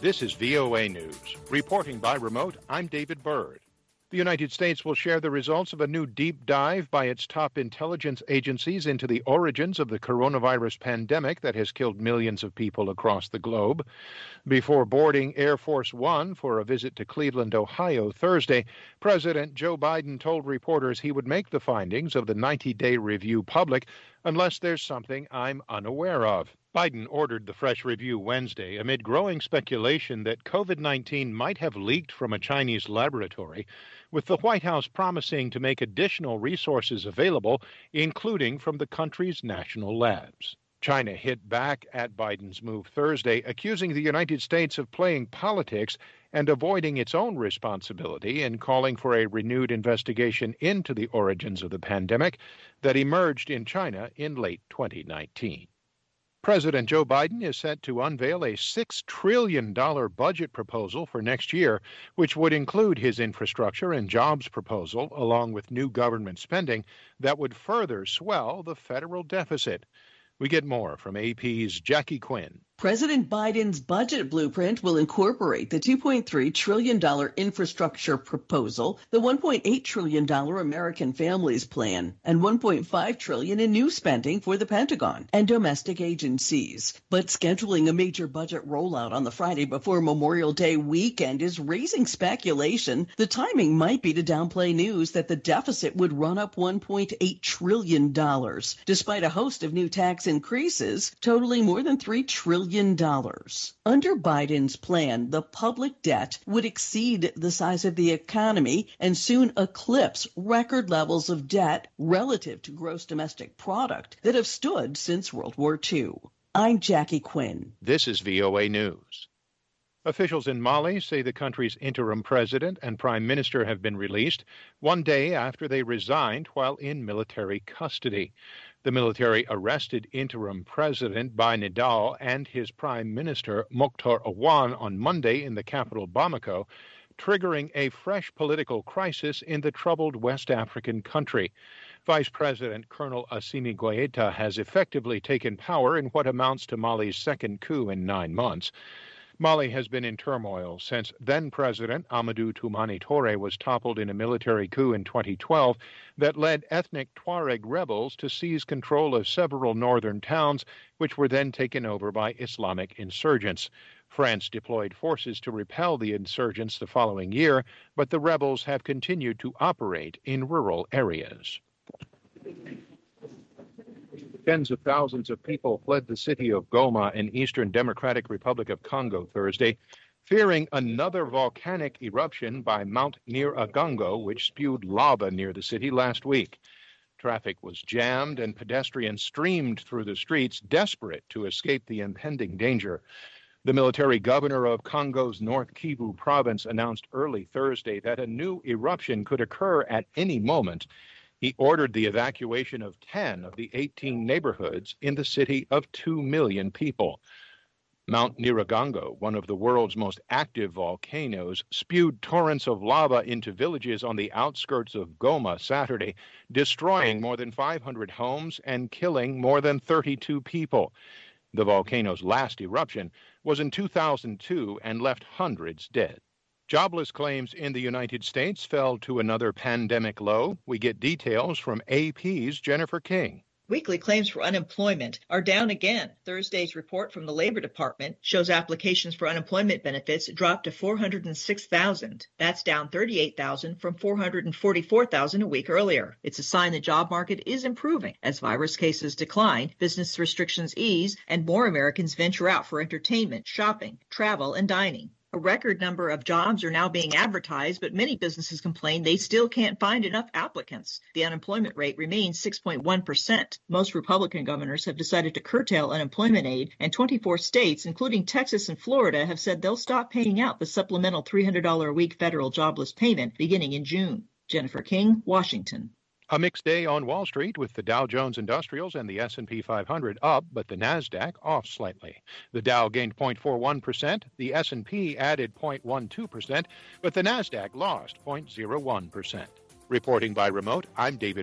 This is VOA News. Reporting by remote, I'm David Byrd. The United States will share the results of a new deep dive by its top intelligence agencies into the origins of the coronavirus pandemic that has killed millions of people across the globe. Before boarding Air Force One for a visit to Cleveland, Ohio, Thursday, President Joe Biden told reporters he would make the findings of the 90-day review public unless there's something I'm unaware of. Biden ordered the fresh review Wednesday amid growing speculation that COVID-19 might have leaked from a Chinese laboratory, with the White House promising to make additional resources available, including from the country's national labs. China hit back at Biden's move Thursday, accusing the United States of playing politics and avoiding its own responsibility in calling for a renewed investigation into the origins of the pandemic that emerged in China in late 2019. President Joe Biden is set to unveil a $6 trillion budget proposal for next year, which would include his infrastructure and jobs proposal, along with new government spending that would further swell the federal deficit. We get more from AP's Jackie Quinn. President Biden's budget blueprint will incorporate the $2.3 trillion infrastructure proposal, the $1.8 trillion American Families Plan, and $1.5 trillion in new spending for the Pentagon and domestic agencies. But scheduling a major budget rollout on the Friday before Memorial Day weekend is raising speculation. The timing might be to downplay news that the deficit would run up $1.8 trillion, despite a host of new tax increases totaling more than $3 trillion. Under Biden's plan, the public debt would exceed the size of the economy and soon eclipse record levels of debt relative to gross domestic product that have stood since World War II. I'm Jackie Quinn. This is VOA News. Officials in Mali say the country's interim president and prime minister have been released one day after they resigned while in military custody. The military arrested interim President Bai Nidal and his prime minister Mokhtar Awan on Monday in the capital Bamako, triggering a fresh political crisis in the troubled West African country. Vice President Colonel Assimi Goïta has effectively taken power in what amounts to Mali's second coup in 9 months. Mali has been in turmoil since then-President Amadou Toumani Touré was toppled in a military coup in 2012 that led ethnic Tuareg rebels to seize control of several northern towns, which were then taken over by Islamic insurgents. France deployed forces to repel the insurgents the following year, but the rebels have continued to operate in rural areas. Tens of thousands of people fled the city of Goma in Eastern Democratic Republic of Congo Thursday, fearing another volcanic eruption by Mount Nyiragongo, which spewed lava near the city last week. Traffic was jammed and pedestrians streamed through the streets, desperate to escape the impending danger. The military governor of Congo's North Kivu province announced early Thursday that a new eruption could occur at any moment. He ordered the evacuation of 10 of the 18 neighborhoods in the city of 2 million people. Mount Nyiragongo, one of the world's most active volcanoes, spewed torrents of lava into villages on the outskirts of Goma Saturday, destroying more than 500 homes and killing more than 32 people. The volcano's last eruption was in 2002 and left hundreds dead. Jobless claims in the United States fell to another pandemic low. We get details from AP's Jennifer King. Weekly claims for unemployment are down again. Thursday's report from the Labor Department shows applications for unemployment benefits dropped to 406,000. That's down 38,000 from 444,000 a week earlier. It's a sign the job market is improving as virus cases decline, business restrictions ease, and more Americans venture out for entertainment, shopping, travel, and dining. A record number of jobs are now being advertised, but many businesses complain they still can't find enough applicants. The unemployment rate remains 6.1%. Most Republican governors have decided to curtail unemployment aid, and 24 states, including Texas and Florida, have said they'll stop paying out the supplemental $300 a week federal jobless payment beginning in June. Jennifer King, Washington. A mixed day on Wall Street with the Dow Jones Industrials and the S&P 500 up, but the Nasdaq off slightly. The Dow gained 0.41%, the S&P added 0.12%, but the Nasdaq lost 0.01%. Reporting by remote, I'm David